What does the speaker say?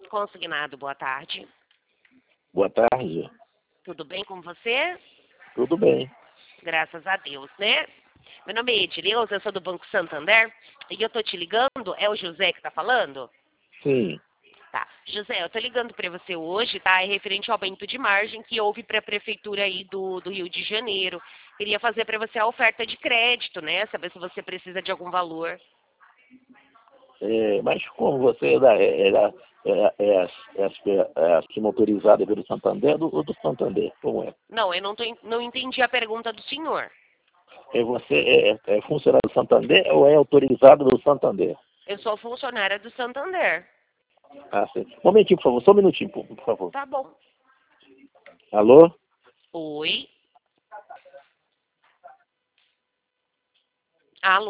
Consignado, boa tarde. Boa tarde. Tudo bem com você? Tudo bem. Graças a Deus, né? Meu nome é Edileuza, eu sou do Banco Santander e eu tô te ligando, é o José que tá falando? Sim. Tá. José, eu tô ligando para você hoje, tá? É referente ao aumento de margem que houve para a prefeitura aí do Rio de Janeiro. Queria fazer para você a oferta de crédito, né? Saber se você precisa de algum valor. Mas como você é assim motorizada pelo Santander ou do Santander? Como é? Não, eu não entendi a pergunta do senhor. Você é funcionário do Santander ou é autorizado do Santander? Eu sou funcionária do Santander. Ah, sim. Um momentinho, por favor. Só um minutinho, por favor. Tá bom. Alô? Oi. Alô.